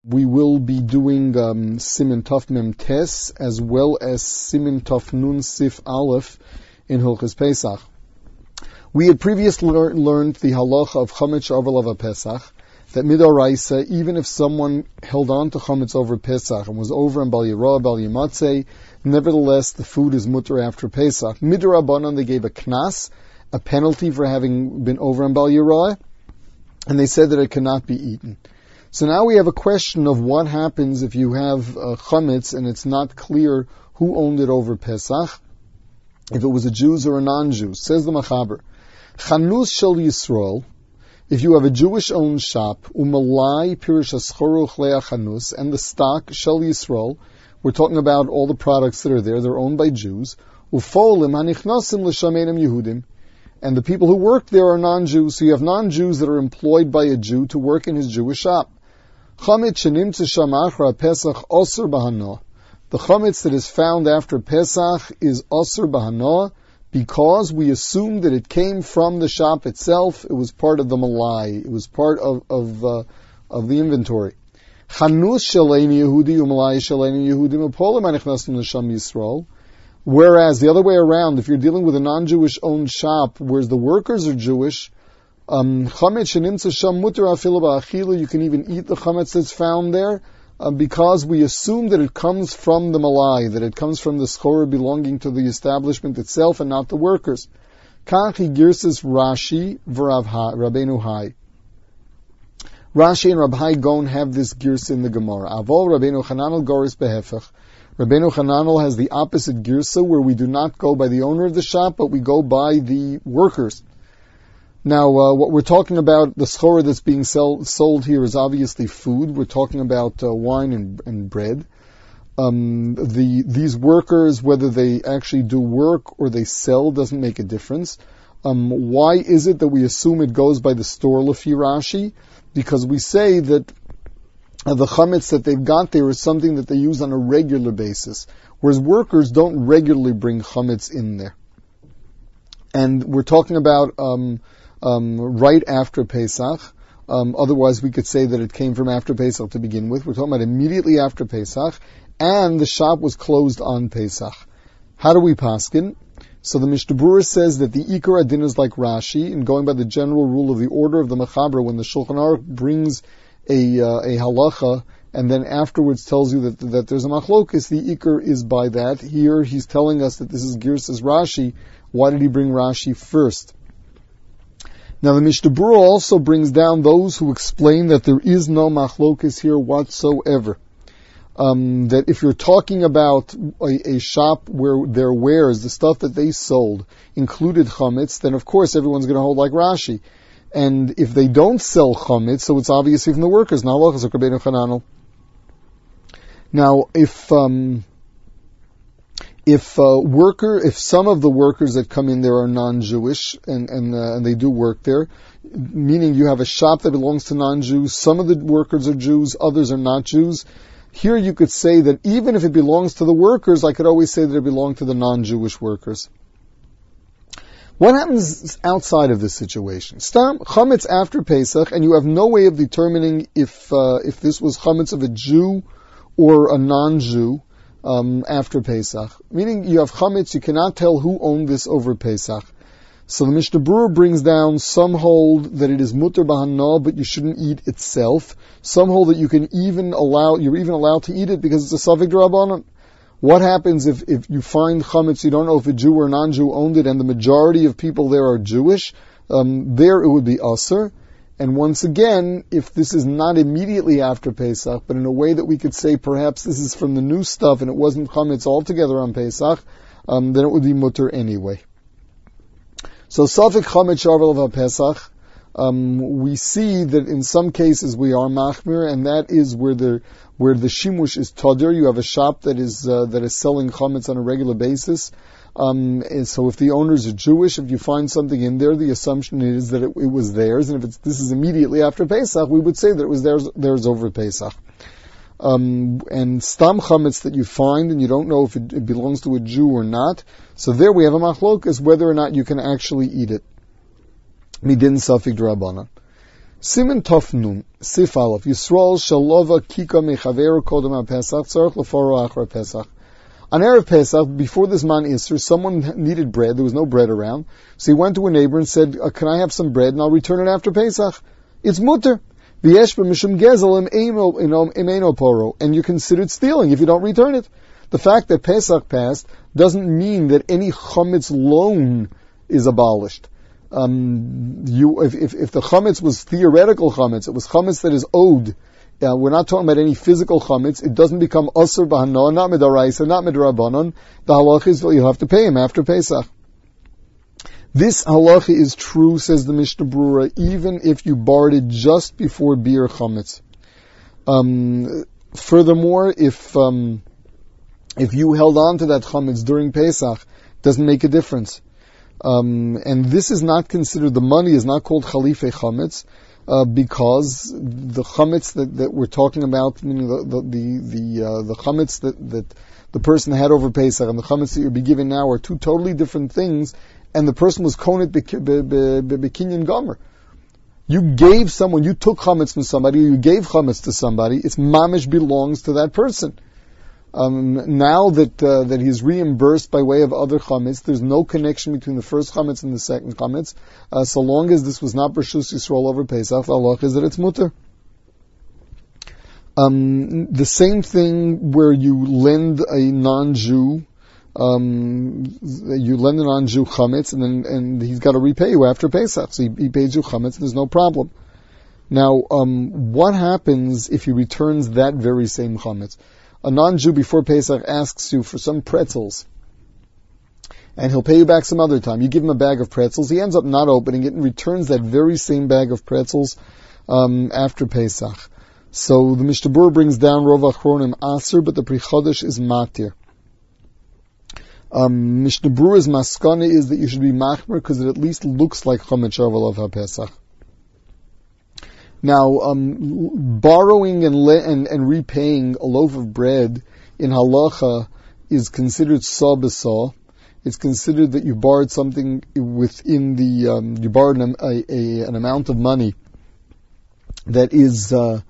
We will be doing Siman Tov Mem Tes as well as Siman Tov Nun Sif Aleph in Hilchos Pesach. We had previously learned the halacha of Chametz over Pesach, that midoraisa, even if someone held on to Chametz over Pesach and was over on Bal Yirah, Bal Yimatzeh, nevertheless the food is mutter after Pesach. Midorabanan, they gave a knas, a penalty for having been over on Bal Yirah, and they said that it cannot be eaten. So now we have a question of what happens if you have chametz and it's not clear who owned it over Pesach, if it was a Jew or a non-Jew. Says the Machaber, Chanus Shel Yisrael, if you have a Jewish-owned shop, umalai pirish aschoro chlei chanus, and the stock Shel Yisrael, we're talking about all the products that are there, they're owned by Jews, ufolim hanichnasim l'shamenim Yehudim, and the people who work there are non-Jews, so you have non-Jews that are employed by a Jew to work in his Jewish shop. Chametz shenimtza sham achra Pesach osur b'hana. The chametz that is found after Pesach is osur b'hana because we assume that it came from the shop itself. It was part of the malai. It was part of the inventory. Chanus shaleini Yehudi umalai shaleini Yehudi mepolim anichnasim l'sham Yisrael. Whereas the other way around, if you're dealing with a non-Jewish owned shop, whereas the workers are Jewish, chametz shenimtza sham muter afilu ba'achila, you can even eat the chametz that's found there, because we assume that it comes from the malai, that it comes from the schora belonging to the establishment itself and not the workers. Kachi girsis Rashi v'Rav Rabbeinu Hai. Rashi and Rav Hai Gon have this girsa in the Gemara. Avol Rabbeinu Chananel goris behefach. Rabbeinu Chananel has the opposite girsa, where we do not go by the owner of the shop, but we go by the workers. Now, what we're talking about, the schora that's being sold here is obviously food. We're talking about wine and bread. These workers, whether they actually do work or they sell, doesn't make a difference. Why is it that we assume it goes by the store Lefi Rashi? Because we say that the chametz that they've got there is something that they use on a regular basis, whereas workers don't regularly bring chametz in there. And we're talking about right after Pesach. Otherwise, we could say that it came from after Pesach to begin with. We're talking about immediately after Pesach, and the shop was closed on Pesach. How do we paskin? So the Mishnah Berurah says that the Ikar Adin is like Rashi, and going by the general rule of the order of the Mechaber, when the Shulchan Aruch brings a halacha, and then afterwards tells you that there's a machlokes, the Ikar is by that. Here he's telling us that this is Girsas Rashi. Why did he bring Rashi first? Now the Mishnah Berurah also brings down those who explain that there is no machlokes here whatsoever. That if you're talking about a shop where their wares, the stuff that they sold, included chametz, then of course everyone's going to hold like Rashi. And if they don't sell chametz, so it's obviously from the workers. Now if some of the workers that come in there are non-Jewish and they do work there, meaning you have a shop that belongs to non-Jews, some of the workers are Jews, others are not Jews. Here you could say that even if it belongs to the workers, I could always say that it belonged to the non-Jewish workers. What happens outside of this situation? Stam chametz after Pesach, and you have no way of determining if this was chametz of a Jew or a non-Jew after Pesach. Meaning you have chametz, you cannot tell who owned this over Pesach. So the Mishnah Berurah brings down, some hold that it is mutter b'hana, but you shouldn't eat itself. Some hold that you're even allowed to eat it because it's a safek d'Rabbanan. What happens if you find chametz, you don't know if a Jew or non-Jew owned it, and the majority of people there are Jewish? There it would be asur. And once again, if this is not immediately after Pesach, but in a way that we could say perhaps this is from the new stuff and it wasn't chametz altogether on Pesach, then it would be mutter anyway. So safek chametz sharvel Pesach, we see that in some cases we are machmir, and that is where the shimush is tadir. You have a shop that is selling chametz on a regular basis. And so if the owners are Jewish, if you find something in there, the assumption is that it was theirs. And if this is immediately after Pesach, we would say that it was theirs over Pesach. And stam chametz that you find and you don't know if it belongs to a Jew or not. So there we have a machlokes whether or not you can actually eat it. Midin safek d'Rabbanan. Siman Tov Nun, Sif Aleph, Yisrael Shalova Kika Mechaveru Kodem HaPesach, Tzarech Leforo Achar Pesach. On Erev Pesach, before this Man Isser, someone needed bread, there was no bread around, so he went to a neighbor and said, can I have some bread and I'll return it after Pesach? It's mutter. V'yesh b'mishum gezel im eino poro, and you're considered stealing if you don't return it. The fact that Pesach passed doesn't mean that any chametz loan is abolished. If the chametz was theoretical chametz, it was chametz that is owed. We're not talking about any physical chametz. It doesn't become asur b'hanoah, not midaraisa, not midrabanan. The halacha is that you have to pay him after Pesach. This halacha is true, says the Mishnah Brura, even if you borrowed it just before Bir chametz. Furthermore, if you held on to that chametz during Pesach, it doesn't make a difference. And this is not considered, the money is not called chalife chametz, because the chametz that we're talking about, meaning the chametz that the person had over Pesach and the chametz that you'll be given now are two totally different things, and the person was konet bekinyan gomer. You gave someone, you took chametz from somebody, you gave chametz to somebody, it's mamish belongs to that person. Now that he's reimbursed by way of other chametz, there's no connection between the first chametz and the second chametz. So long as this was not B'Rshus Yisrael over Pesach, the halacha is that it's mutter. The same thing where you lend a non-Jew, chametz, and he's got to repay you after Pesach. So he pays you chametz, there's no problem. Now, what happens if he returns that very same chametz? A non-Jew before Pesach asks you for some pretzels, and he'll pay you back some other time. You give him a bag of pretzels, he ends up not opening it and returns that very same bag of pretzels after Pesach. So the Mishnah Berurah brings down Rov Achronim Aser, but the Pri Chodesh is Matir. Mishnah Berurah's maskana is that you should be machmer because it at least looks like Chometz Shavuot of HaPesach. Now, borrowing and repaying a loaf of bread in halacha is considered saw b'saw. It's considered that you borrowed something within you borrowed an amount of money that is,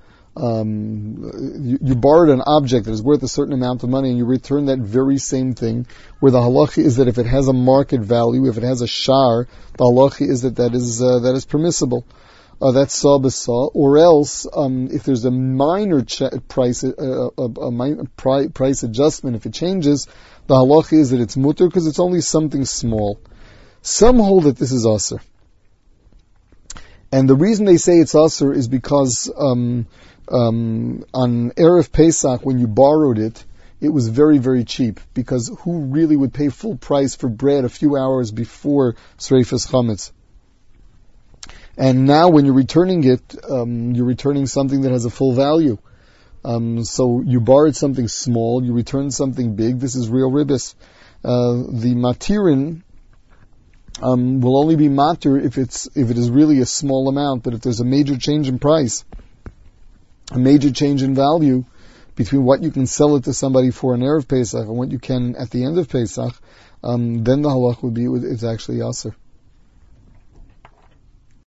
you borrowed an object that is worth a certain amount of money and you return that very same thing, where the halacha is that if it has a market value, if it has a shar, the halacha is that is permissible. That's saw b'saw, or else if there's a minor price adjustment, if it changes, the halacha is that it's mutter because it's only something small. Some hold that this is asur, and the reason they say it's asur is because on Erev Pesach, when you borrowed it, it was very, very cheap, because who really would pay full price for bread a few hours before Sreifas Chametz? And now when you're returning it, you're returning something that has a full value. So you borrowed something small, you returned something big. This is real ribbis. The matirin will only be matir if it is really a small amount. But if there's a major change in price, a major change in value between what you can sell it to somebody for an Erev Pesach and what you can at the end of Pesach, then the halach would be it's actually asur.